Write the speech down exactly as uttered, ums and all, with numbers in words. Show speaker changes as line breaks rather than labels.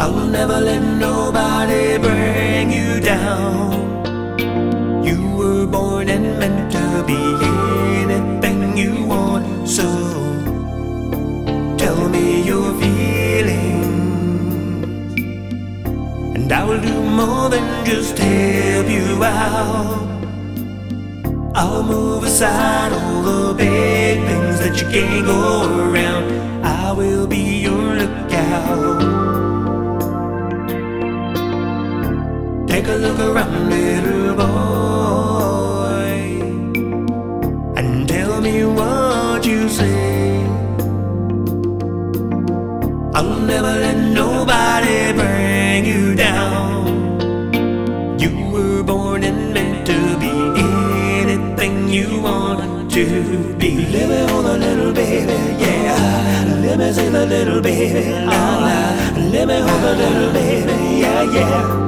I'll never let nobody bring you down. You were born and meant to be anything you want, so tell me your feelings, and I will do more than just help you out. I'll move aside all the big things that you can't go around. I will be your lookout. Take a look around, little boy, and tell me what you see. I'll never let nobody bring you down. You were born and meant to be anything you want to be. Let me hold a little baby, yeah. Let me sing a little baby, la la. Let me hold a little baby, yeah, yeah.